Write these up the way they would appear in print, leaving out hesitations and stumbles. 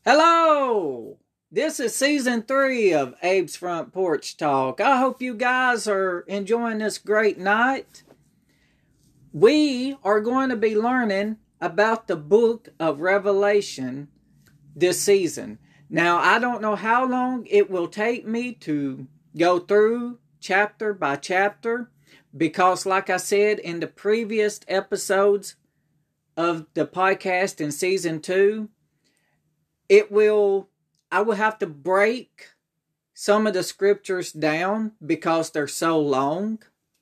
Hello! This is season 3 of Abe's Front Porch Talk. I hope you guys are enjoying this great night. We are going to be learning about the book of Revelation this season. Now, I don't know how long it will take me to go through chapter by chapter, because like I said in the previous episodes of the podcast in season 2, I will have to break some of the scriptures down because they're so long.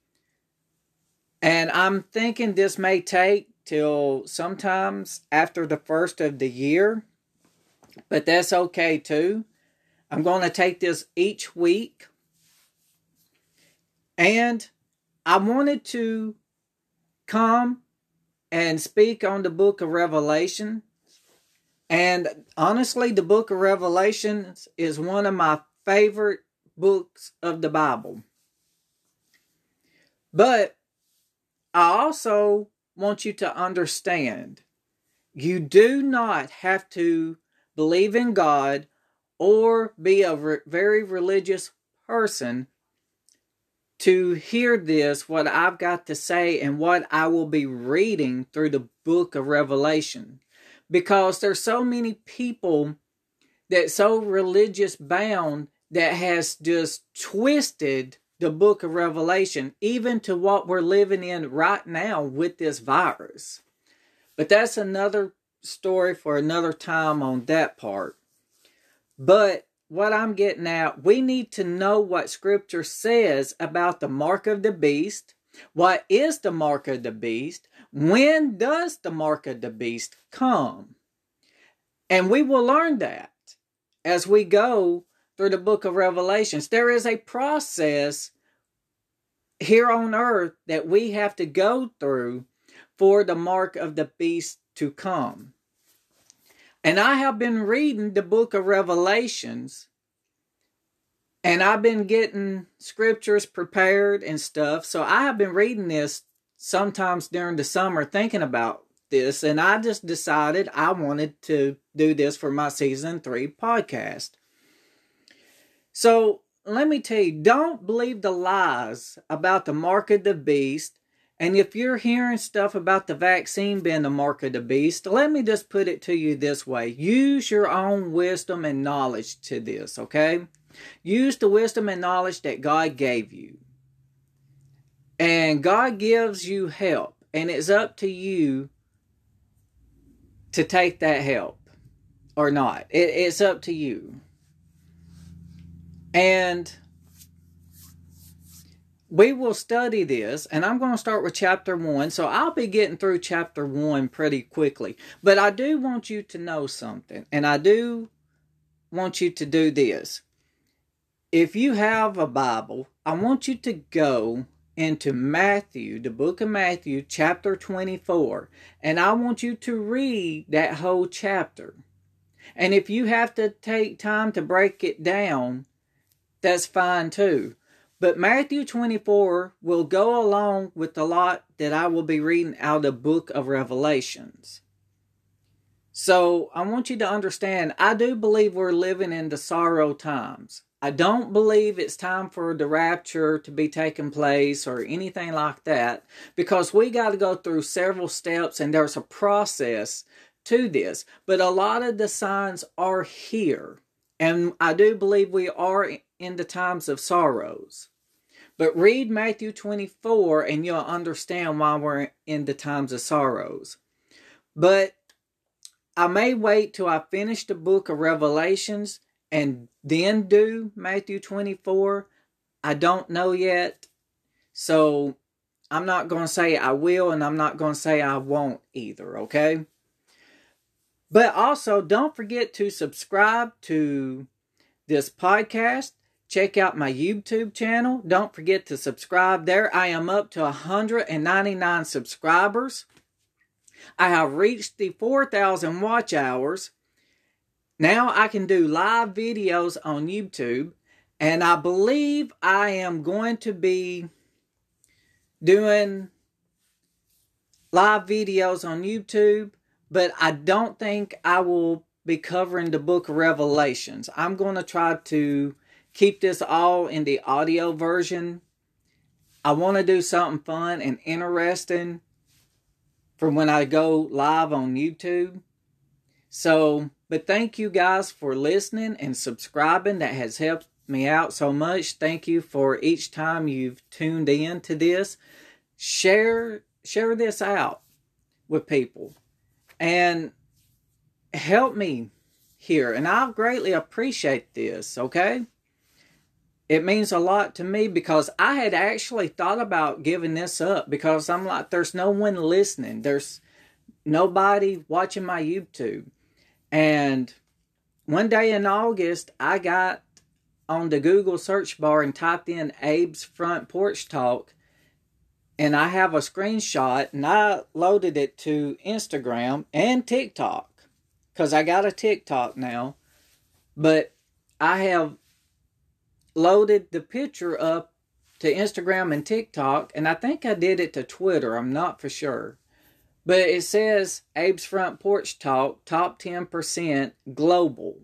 And I'm thinking this may take till sometimes after the first of the year. But that's okay too. I'm going to take this each week. And I wanted to come and speak on the book of Revelation. And honestly, the book of Revelation is one of my favorite books of the Bible. But I also want you to understand, you do not have to believe in God or be a very religious person to hear this, what I've got to say and what I will be reading through the book of Revelation. Because there's so many people that so religious bound that has just twisted the book of Revelation, even to what we're living in right now with this virus. But that's another story for another time on that part. But what I'm getting at, we need to know what Scripture says about the mark of the beast. What is the mark of the beast? When does the mark of the beast come? And we will learn that as we go through the book of Revelations. There is a process here on earth that we have to go through for the mark of the beast to come. And I have been reading the book of Revelations, and I've been getting scriptures prepared and stuff. So I have been reading this sometimes during the summer, thinking about this, and I just decided I wanted to do this for my season 3 podcast. So let me tell you, don't believe the lies about the mark of the beast. And if you're hearing stuff about the vaccine being the mark of the beast, let me just put it to you this way. Use your own wisdom and knowledge to this, okay? Use the wisdom and knowledge that God gave you. And God gives you help. And it's up to you to take that help or not. It's up to you. And we will study this. And I'm going to start with chapter 1. So I'll be getting through chapter 1 pretty quickly. But I do want you to know something. And I do want you to do this. If you have a Bible, I want you to go into Matthew, the book of Matthew, chapter 24. And I want you to read that whole chapter. And if you have to take time to break it down, that's fine too. But Matthew 24 will go along with the lot that I will be reading out of the book of Revelations. So I want you to understand, I do believe we're living in the sorrow times. I don't believe it's time for the rapture to be taking place or anything like that, because we got to go through several steps and there's a process to this. But a lot of the signs are here. And I do believe we are in the times of sorrows. But read Matthew 24 and you'll understand why we're in the times of sorrows. But I may wait till I finish the book of Revelations and then do Matthew 24. I don't know yet. So I'm not going to say I will, and I'm not going to say I won't either, okay? But also, don't forget to subscribe to this podcast. Check out my YouTube channel. Don't forget to subscribe there. I am up to 199 subscribers. I have reached the 4,000 watch hours. Now I can do live videos on YouTube. And I believe I am going to be doing live videos on YouTube. But I don't think I will be covering the book of Revelations. I'm going to try to keep this all in the audio version. I want to do something fun and interesting for when I go live on YouTube. So, but thank you guys for listening and subscribing. That has helped me out so much. Thank you for each time you've tuned in to this. Share this out with people and help me here. And I'll greatly appreciate this, okay? It means a lot to me because I had actually thought about giving this up because I'm like, there's no one listening. There's nobody watching my YouTube. And one day in August, I got on the Google search bar and typed in Abe's Front Porch Talk. And I have a screenshot and I loaded it to Instagram and TikTok. Because I got a TikTok now. But I have loaded the picture up to Instagram and TikTok. And I think I did it to Twitter. I'm not for sure. But it says Abe's Front Porch Talk, top 10% global.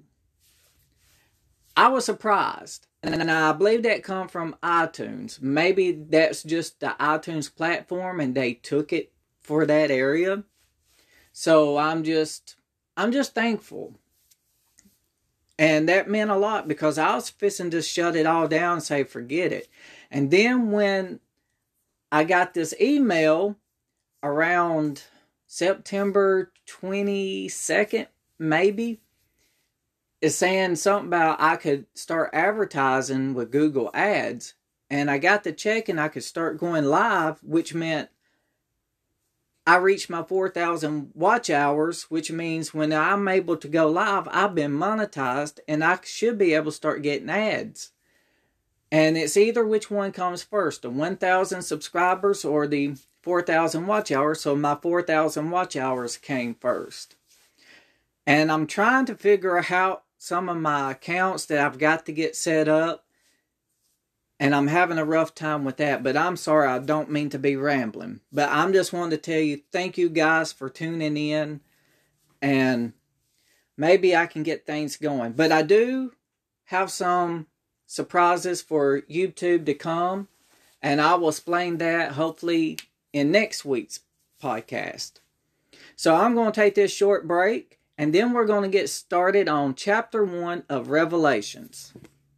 I was surprised. And I believe that come from iTunes. Maybe that's just the iTunes platform and they took it for that area. So I'm just thankful. And that meant a lot because I was fixing to shut it all down and say, forget it. And then when I got this email around September 22nd, maybe, it's saying something about I could start advertising with Google Ads. And I got the check and I could start going live, which meant I reached my 4,000 watch hours, which means when I'm able to go live, I've been monetized and I should be able to start getting ads. And it's either which one comes first, the 1,000 subscribers or the 4,000 watch hours. So my 4,000 watch hours came first. And I'm trying to figure out some of my accounts that I've got to get set up. And I'm having a rough time with that. But I'm sorry, I don't mean to be rambling. But I'm just wanting to tell you, thank you guys for tuning in. And maybe I can get things going. But I do have some surprises for YouTube to come. And I will explain that hopefully in next week's podcast. So I'm going to take this short break. And then we're going to get started on chapter 1 of Revelations.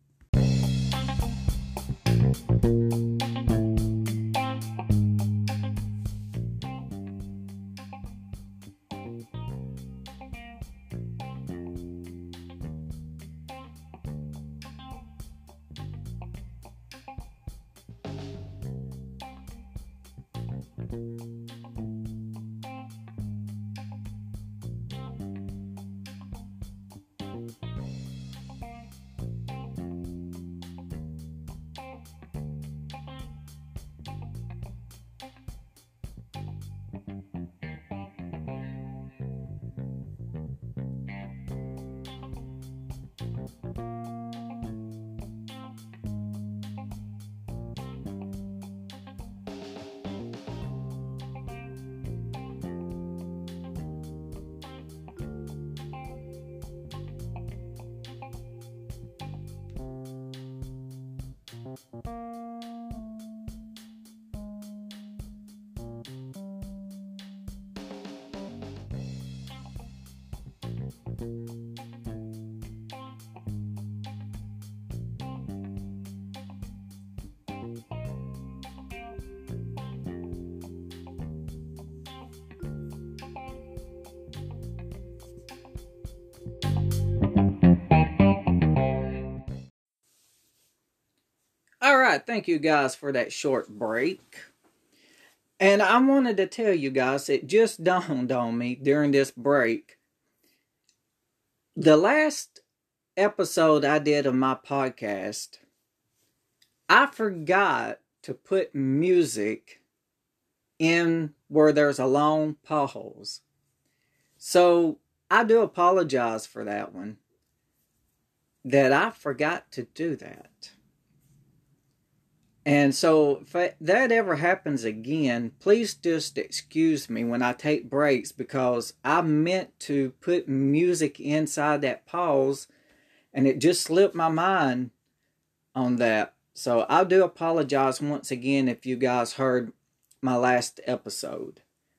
Alright, thank you guys for that short break. And I wanted to tell you guys, it just dawned on me during this break. The last episode I did of my podcast, I forgot to put music in where there's a long pause. So I do apologize for that one. That I forgot to do that. And so if that ever happens again, please just excuse me when I take breaks, because I meant to put music inside that pause and it just slipped my mind on that. So I do apologize once again if you guys heard my last episode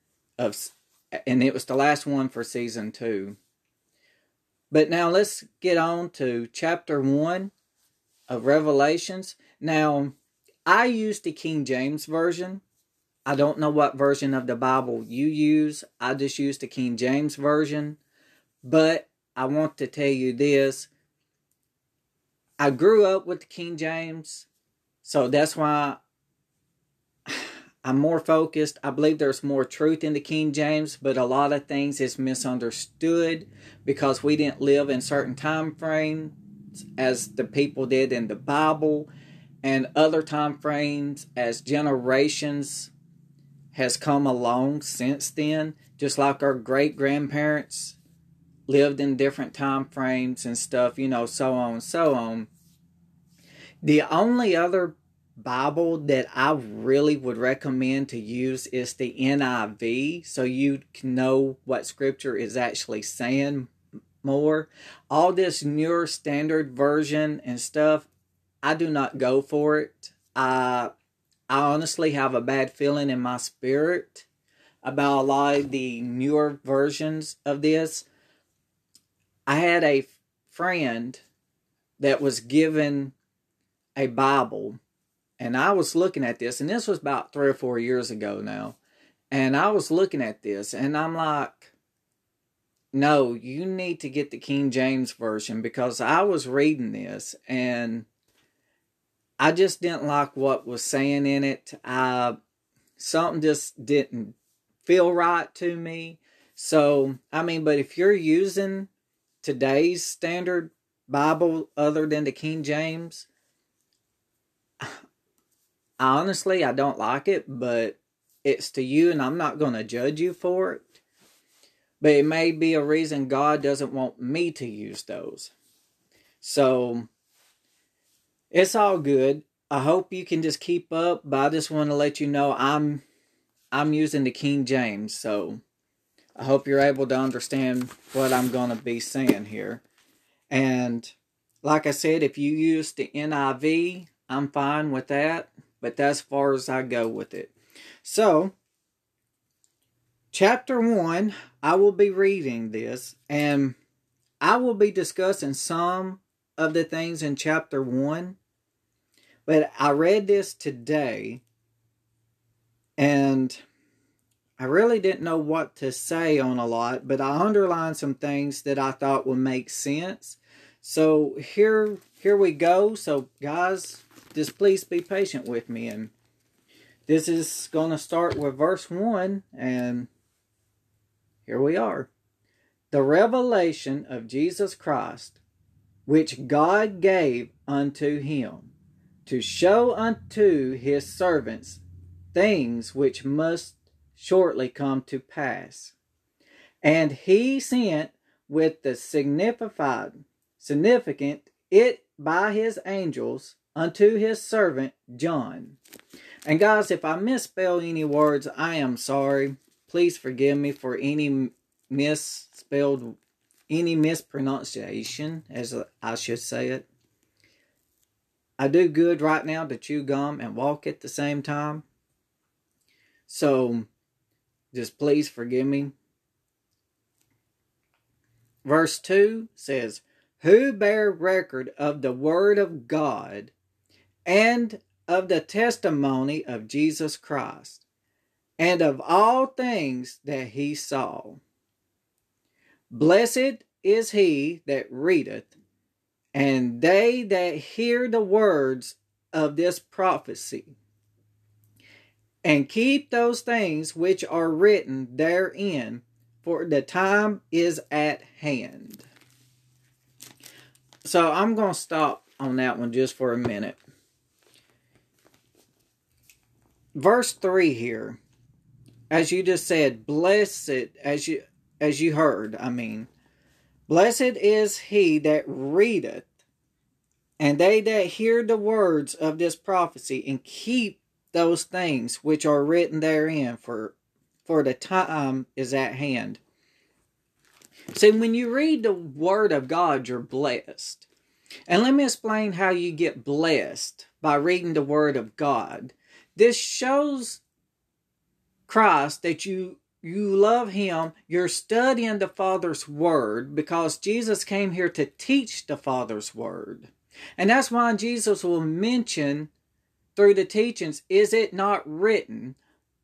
and it was the last one for season 2. But now let's get on to chapter 1 of Revelations. Now, I use the King James Version. I don't know what version of the Bible you use. I just use the King James Version. But I want to tell you this. I grew up with the King James, so that's why I'm more focused. I believe there's more truth in the King James, but a lot of things is misunderstood because we didn't live in certain time frames as the people did in the Bible, and other time frames as generations has come along since then, just like our great-grandparents lived in different time frames and stuff, so on and so on. The only other Bible that I really would recommend to use is the NIV, so you can know what Scripture is actually saying more. All this newer standard version and stuff, I do not go for it. I honestly have a bad feeling in my spirit about a lot of the newer versions of this. I had a friend that was given a Bible, and I was looking at this, and this was about 3 or 4 years ago now, and I was looking at this, and I'm like, no, you need to get the King James Version, because I was reading this, and I just didn't like what was saying in it. Something just didn't feel right to me. So, but if you're using today's standard Bible other than the King James, honestly, I don't like it, but it's to you, and I'm not going to judge you for it. But it may be a reason God doesn't want me to use those. So, it's all good. I hope you can just keep up, but I just want to let you know I'm using the King James, so I hope you're able to understand what I'm going to be saying here. And like I said, if you use the NIV, I'm fine with that, but that's as far as I go with it. So, chapter 1, I will be reading this, and I will be discussing some of the things in chapter 1, but I read this today, and I really didn't know what to say on a lot, but I underlined some things that I thought would make sense. So here we go. So guys, just please be patient with me. And this is going to start with verse 1, and here we are. The revelation of Jesus Christ, which God gave unto him, to show unto his servants things which must shortly come to pass. And he sent with the significant it by his angels unto his servant John. And guys, if I misspell any words, I am sorry. Please forgive me for any mispronunciation, as I should say it. I do good right now to chew gum and walk at the same time. So, just please forgive me. Verse 2 says, who bear record of the word of God and of the testimony of Jesus Christ, and of all things that he saw. Blessed is he that readeth, and they that hear the words of this prophecy, and keep those things which are written therein, for the time is at hand. So I'm going to stop on that one just for a minute. Verse 3 here, as you just said, blessed, as you heard, blessed is he that readeth, And they that hear the words of this prophecy and keep those things which are written therein, for the time is at hand. See, when you read the Word of God, you're blessed. And let me explain how you get blessed by reading the Word of God. This shows Christ that you love Him. You're studying the Father's Word because Jesus came here to teach the Father's Word. And that's why Jesus will mention through the teachings, is it not written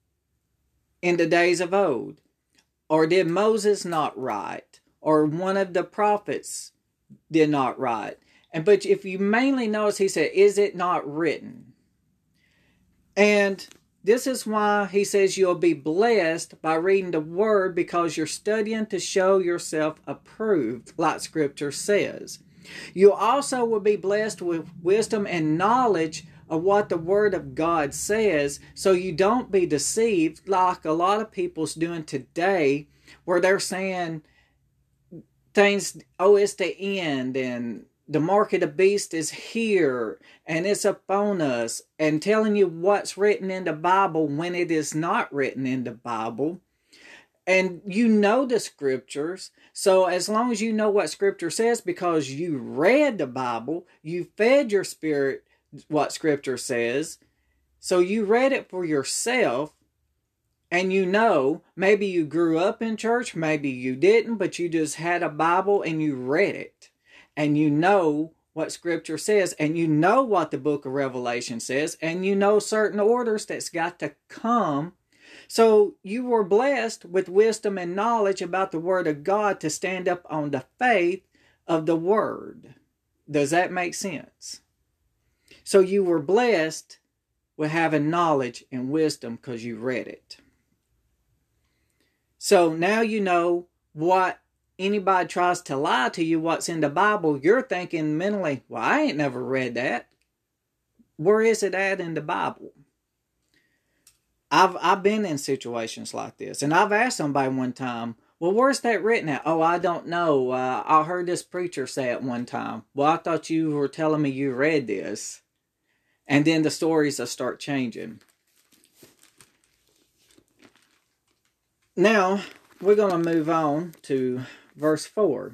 in the days of old? Or did Moses not write? Or one of the prophets did not write? But if you mainly notice, he said, is it not written? And this is why he says you'll be blessed by reading the Word, because you're studying to show yourself approved, like Scripture says. You also will be blessed with wisdom and knowledge of what the Word of God says, so you don't be deceived like a lot of people's doing today, where they're saying things, oh, it's the end, and the mark of the beast is here, and it's upon us, and telling you what's written in the Bible when it is not written in the Bible. And you know the Scriptures, so as long as you know what Scripture says, because you read the Bible, you fed your spirit what Scripture says, so you read it for yourself, and you know, maybe you grew up in church, maybe you didn't, but you just had a Bible and you read it. And you know what Scripture says, and you know what the book of Revelation says, and you know certain orders that's got to come. So you were blessed with wisdom and knowledge about the Word of God to stand up on the faith of the Word. Does that make sense? So you were blessed with having knowledge and wisdom because you read it. So now you know what anybody tries to lie to you what's in the Bible, you're thinking mentally, well, I ain't never read that. Where is it at in the Bible? I've been in situations like this, and I've asked somebody one time, well, where's that written at? Oh, I don't know. I heard this preacher say it one time. Well, I thought you were telling me you read this. And then the stories will start changing. Now, we're going to move on to verse 4.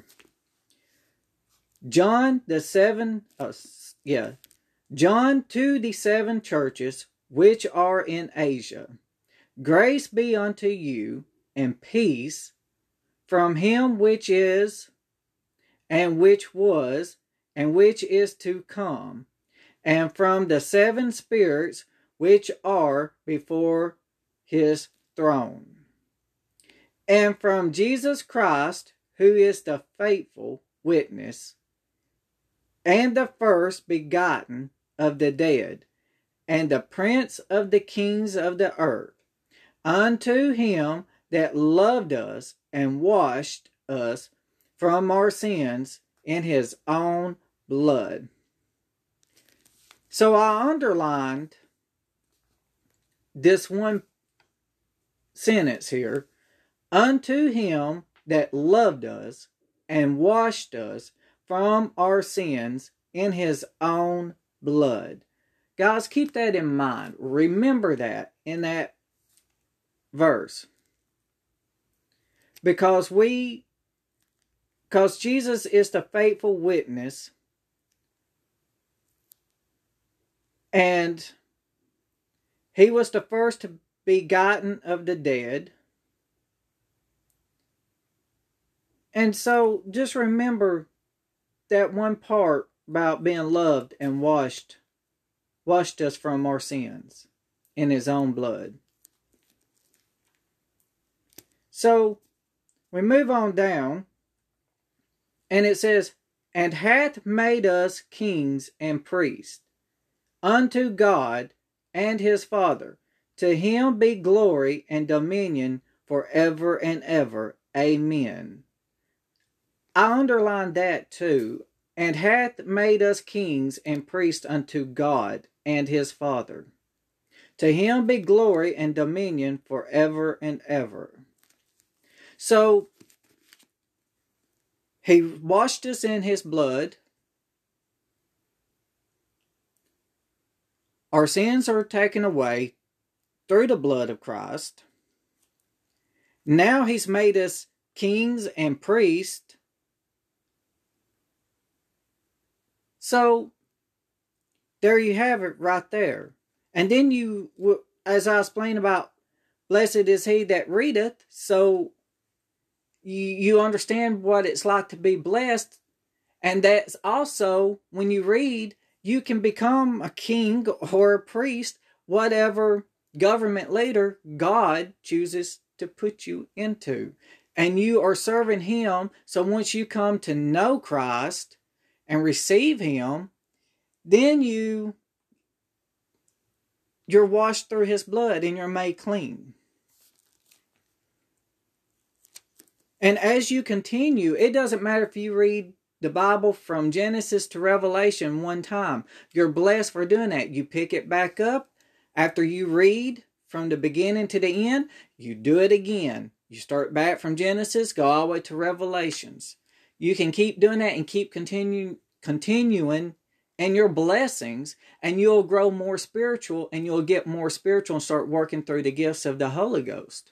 John to the 7 churches which are in Asia. Grace be unto you, and peace from him which is, and which was, and which is to come, and from the 7 spirits which are before his throne, and from Jesus Christ, who is the faithful witness, and the first begotten of the dead, and the prince of the kings of the earth, unto him that loved us and washed us from our sins in his own blood. So I underlined this one sentence here. Unto him that loved us and washed us from our sins in his own blood. Guys, keep that in mind. Remember that in that verse. Because Jesus is the faithful witness, and he was the first begotten of the dead. And so just remember that one part about being loved and washed us from our sins in his own blood. So we move on down, and it says, and hath made us kings and priests unto God and his Father. To him be glory and dominion forever and ever. Amen. I underlined that too. And hath made us kings and priests unto God and his Father. To him be glory and dominion forever and ever. So, he washed us in his blood. Our sins are taken away through the blood of Christ. Now he's made us kings and priests. So there you have it right there. And then as I explained about blessed is he that readeth, so you understand what it's like to be blessed. And that's also, when you read, you can become a king or a priest, whatever government leader God chooses to put you into. And you are serving him. So once you come to know Christ and receive him, then you're washed through his blood and you're made clean. And as you continue, it doesn't matter if you read the Bible from Genesis to Revelation one time. You're blessed for doing that. You pick it back up after you read from the beginning to the end. You do it again. You start back from Genesis, go all the way to Revelations. You can keep doing that and keep continuing in your blessings, and you'll grow more spiritual, and you'll get more spiritual and start working through the gifts of the Holy Ghost.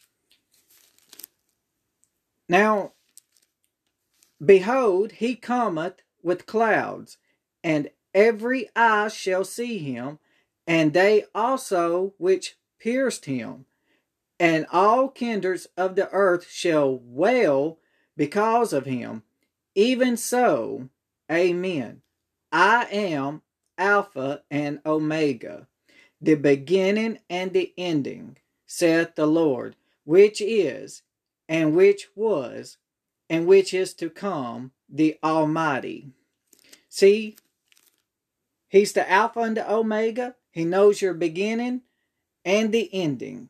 Now, behold, he cometh with clouds, and every eye shall see him, and they also which pierced him, and all kindreds of the earth shall wail because of him. Even so, amen. I am Alpha and Omega, the beginning and the ending, saith the Lord, which is, and which was, and which is to come, the Almighty. See, he's the Alpha and the Omega. He knows your beginning and the ending.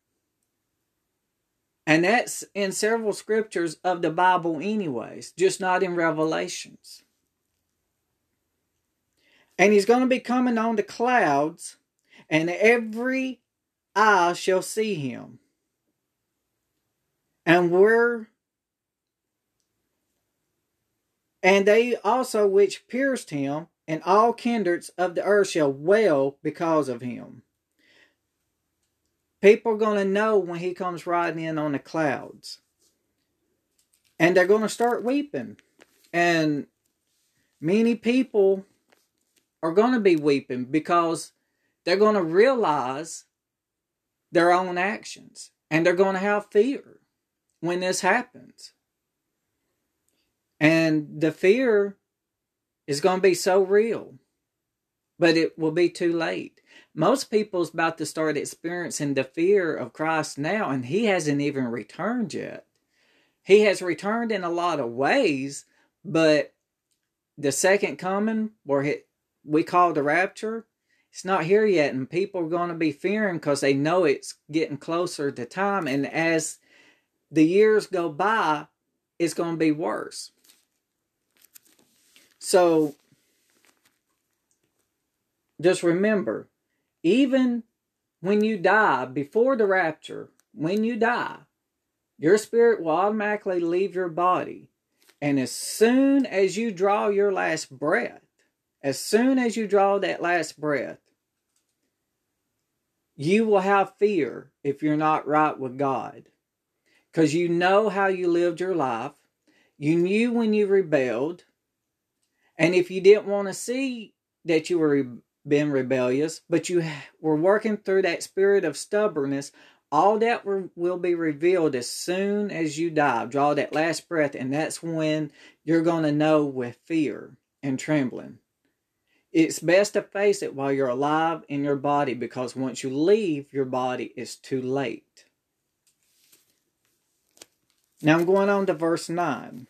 And that's in several scriptures of the Bible anyways, just not in Revelations. And he's going to be coming on the clouds, and every eye shall see him. And they also which pierced him, and all kindreds of the earth shall wail because of him. People are going to know when he comes riding in on the clouds. And they're going to start weeping. And many people are going to be weeping because they're going to realize their own actions. And they're going to have fear when this happens. And the fear is going to be so real. But it will be too late. Most people's about to start experiencing the fear of Christ now, and he hasn't even returned yet. He has returned in a lot of ways, but the second coming, where we call the rapture, it's not here yet, and people are going to be fearing because they know it's getting closer to time, and as the years go by, it's going to be worse. So, just remember, even when you die, before the rapture, when you die, your spirit will automatically leave your body. And as soon as you draw your last breath, as soon as you draw that last breath, you will have fear if you're not right with God. Because you know how you lived your life. You knew when you rebelled. And if you didn't want to see that you were been rebellious, but you were working through that spirit of stubbornness, all that will be revealed as soon as you die. Draw that last breath, and that's when you're going to know with fear and trembling. It's best to face it while you're alive in your body, because once you leave your body, it's too late. Now I'm going on to verse 9.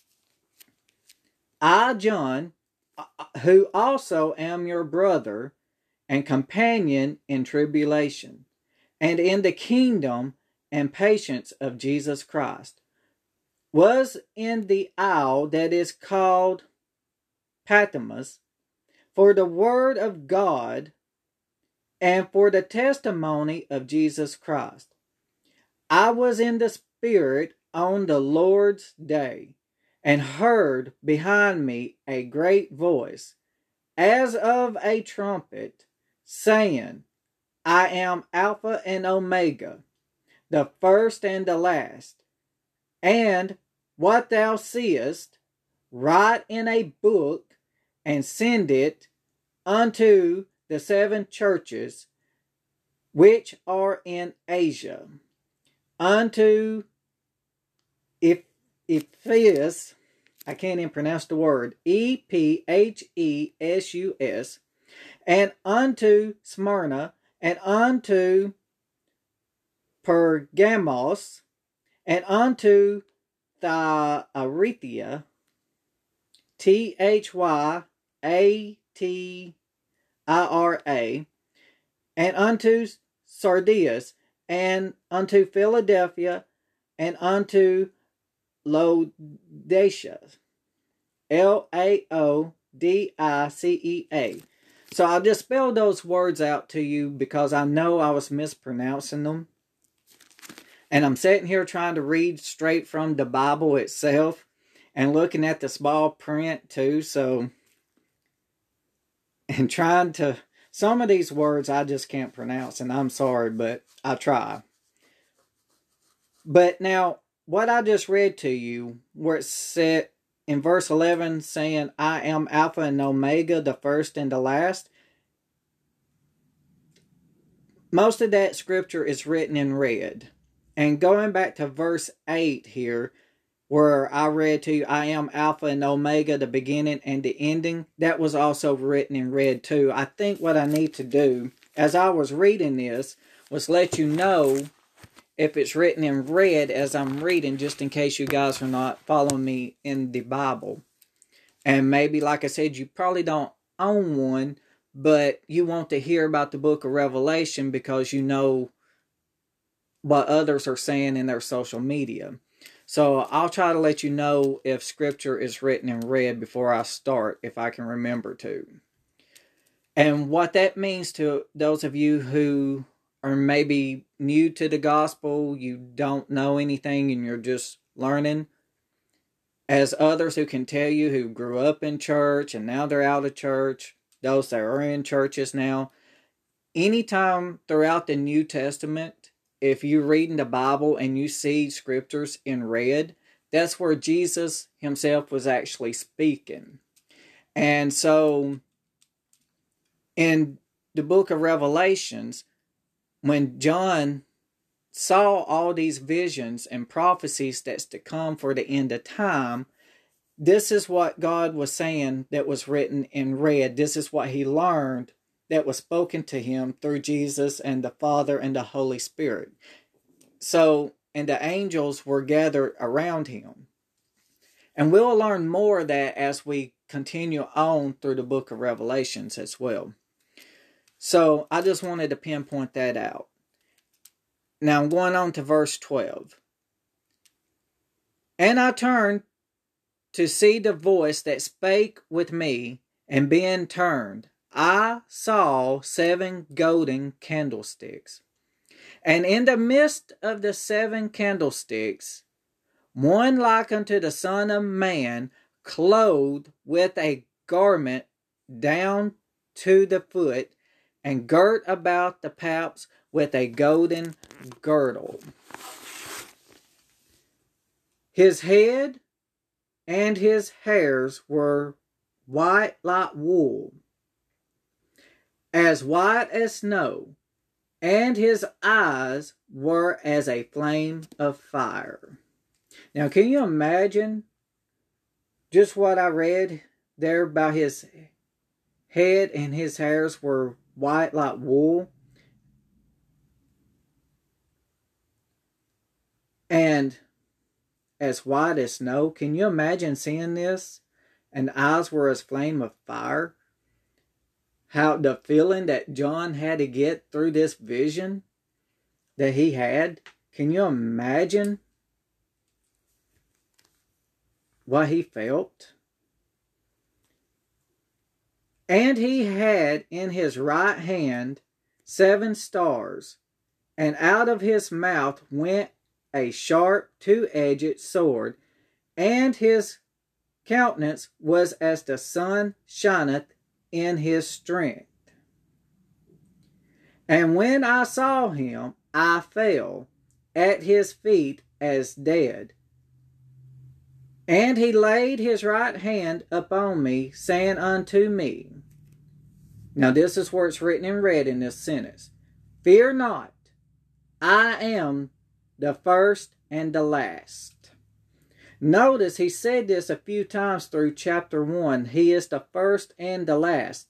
I, John, who also am your brother and companion in tribulation, and in the kingdom and patience of Jesus Christ, was in the isle that is called Patmos, for the word of God and for the testimony of Jesus Christ. I was in the Spirit on the Lord's day, and heard behind me a great voice, as of a trumpet, saying, I am Alpha and Omega, the first and the last. And what thou seest, write in a book, and send it unto the 7 churches which are in Asia, unto Ephesus, I can't even pronounce the word, Ephesus, and unto Smyrna, and unto Pergamos, and unto Thyatira, Thyatira, and unto Sardis, and unto Philadelphia, and unto Laodicea, Laodicea. So I'll just spell those words out to you because I know I was mispronouncing them. And I'm sitting here trying to read straight from the Bible itself and looking at the small print too. So, and trying to, some of these words I just can't pronounce, and I'm sorry, but I try. But now, what I just read to you, where it said in verse 11, saying, I am Alpha and Omega, the first and the last. Most of that scripture is written in red. And going back to verse 8 here, where I read to you, I am Alpha and Omega, the beginning and the ending, that was also written in red too. I think what I need to do, as I was reading this, was let you know if it's written in red as I'm reading, just in case you guys are not following me in the Bible. And maybe, like I said, you probably don't own one, but you want to hear about the book of Revelation because you know what others are saying in their social media. So I'll try to let you know if scripture is written in red before I start, if I can remember to. And what that means to those of you who are maybe new to the gospel, you don't know anything and you're just learning, as others who can tell you who grew up in church and now they're out of church, those that are in churches now, anytime throughout the New Testament, if you're reading the Bible and you see scriptures in red, that's where Jesus himself was actually speaking. And so, in the book of Revelations, when John saw all these visions and prophecies that's to come for the end of time, this is what God was saying that was written in red. This is what he learned that was spoken to him through Jesus and the Father and the Holy Spirit. So, and the angels were gathered around him. And we'll learn more of that as we continue on through the book of Revelations as well. So, I just wanted to pinpoint that out. Now, I'm going on to verse 12. And I turned to see the voice that spake with me, and being turned, I saw 7 golden candlesticks. And in the midst of the 7 candlesticks, one like unto the Son of Man, clothed with a garment down to the foot, and girt about the paps with a golden girdle. His head and his hairs were white like wool, as white as snow, and his eyes were as a flame of fire. Now, can you imagine just what I read there about his head and his hairs were white like wool? And as white as snow. Can you imagine seeing this? And eyes were as flame of fire. How the feeling that John had to get through this vision that he had. Can you imagine what he felt? And he had in his right hand 7 stars, and out of his mouth went a sharp 2-edged sword, and his countenance was as the sun shineth in his strength. And when I saw him, I fell at his feet as dead. And he laid his right hand upon me, saying unto me," now this is where it's written in red in this sentence, "Fear not, I am the first and the last." Notice he said this a few times through chapter 1. He is the first and the last.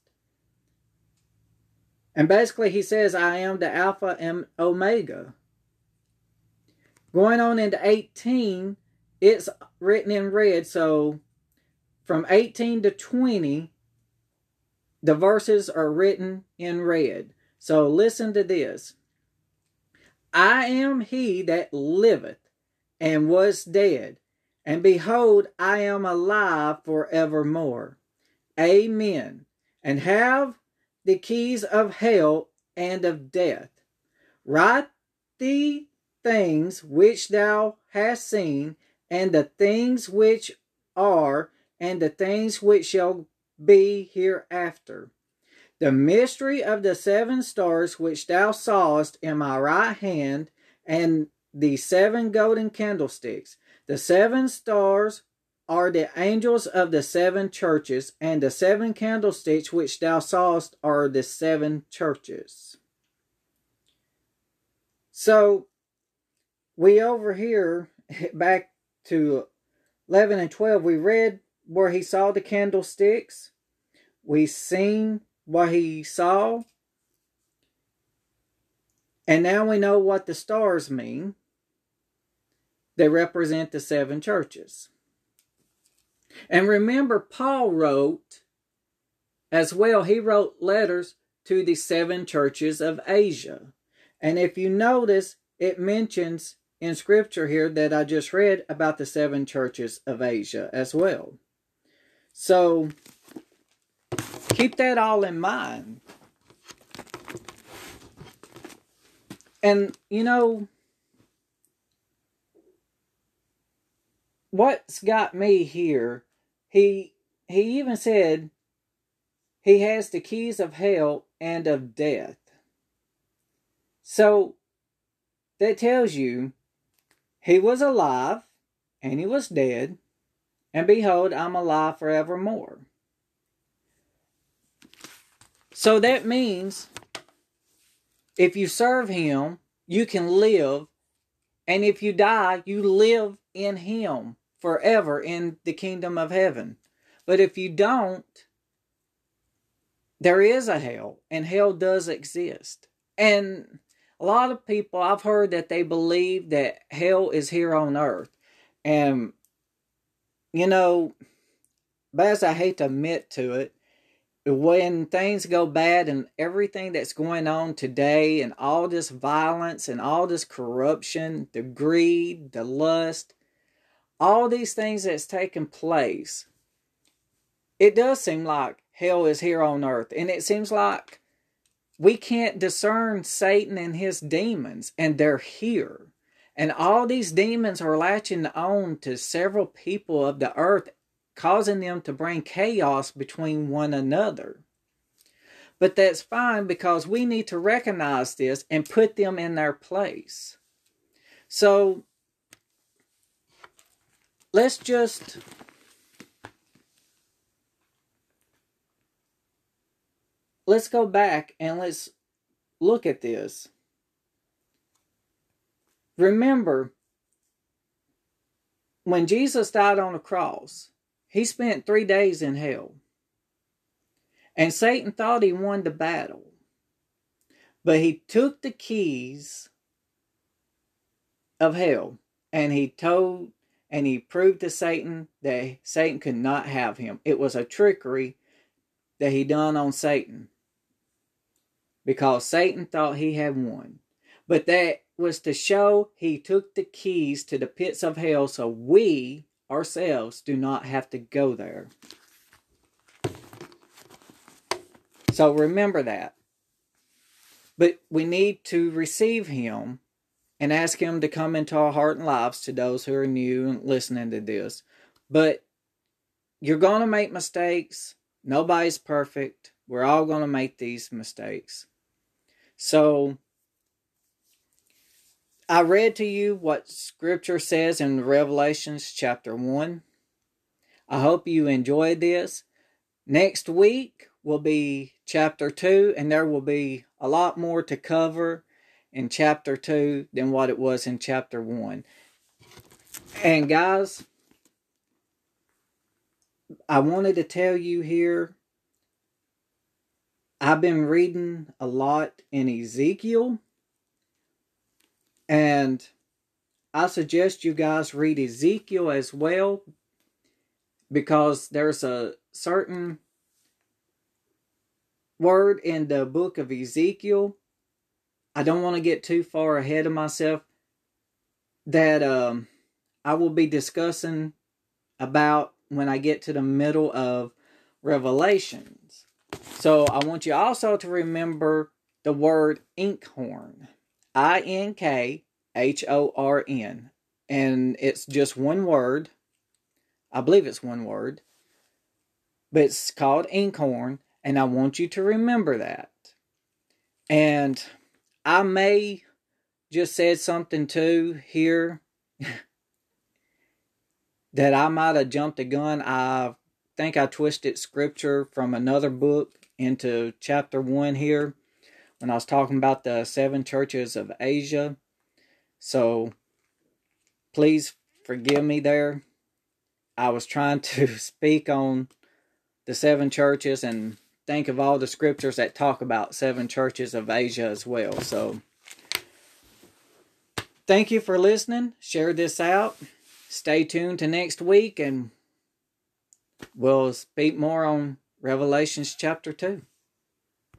And basically he says, I am the Alpha and Omega. Going on into 18, it's written in red. So from 18 to 20, the verses are written in red. So listen to this. "I am he that liveth and was dead, and behold, I am alive forevermore. Amen. And have the keys of hell and of death. Write the things which thou hast seen, and the things which are, and the things which shall be hereafter. The mystery of the 7 stars which thou sawest in my right hand, and the 7 golden candlesticks. The 7 stars are the angels of the 7 churches, and the 7 candlesticks which thou sawest are the 7 churches." So, we over here, back to 11 and 12, we read where he saw the candlesticks. We seen what he saw. And now we know what the stars mean. They represent the 7 churches. And remember, Paul wrote as well. He wrote letters to the 7 churches of Asia. And if you notice, it mentions in scripture here that I just read about the 7 churches of Asia as well. So, keep that all in mind. And, you know, what's got me here, he even said he has the keys of hell and of death. So, that tells you he was alive and he was dead, and behold, I'm alive forevermore. So that means if you serve him, you can live, and if you die, you live in him forever in the kingdom of heaven. But if you don't, there is a hell, and hell does exist. And a lot of people, I've heard that they believe that hell is here on earth. And, you know, but as I hate to admit to it, when things go bad and everything that's going on today and all this violence and all this corruption, the greed, the lust, all these things that's taking place, it does seem like hell is here on earth. And it seems like we can't discern Satan and his demons, and they're here. And all these demons are latching on to several people of the earth, causing them to bring chaos between one another. But that's fine, because we need to recognize this and put them in their place. So, let's go back and let's look at this. Remember, when Jesus died on the cross, he spent 3 days in hell. And Satan thought he won the battle. But he took the keys of hell, and he proved to Satan that Satan could not have him. It was a trickery that he done on Satan, because Satan thought he had won. But that was to show he took the keys to the pits of hell, so we ourselves do not have to go there. So remember that. But we need to receive him and ask him to come into our heart and lives, to those who are new and listening to this. But you're going to make mistakes. Nobody's perfect. We're all going to make these mistakes. So, I read to you what Scripture says in Revelations chapter 1. I hope you enjoyed this. Next week will be chapter 2, and there will be a lot more to cover in chapter 2 than what it was in chapter 1. And guys, I wanted to tell you here, I've been reading a lot in Ezekiel, and I suggest you guys read Ezekiel as well, because there's a certain word in the book of Ezekiel, I don't want to get too far ahead of myself, that I will be discussing about when I get to the middle of Revelations. So I want you also to remember the word inkhorn. I-N-K-H-O-R-N. And it's just one word. I believe it's one word. But it's called inkhorn. And I want you to remember that. And I may just said something too here that I might have jumped the gun. I think I twisted scripture from another book into chapter 1 here when I was talking about the 7 churches of Asia. So please forgive me there. I was trying to speak on the 7 churches and think of all the scriptures that talk about 7 churches of Asia as well. So thank you for listening. Share this out. Stay tuned to next week, and we'll speak more on Revelations chapter 2.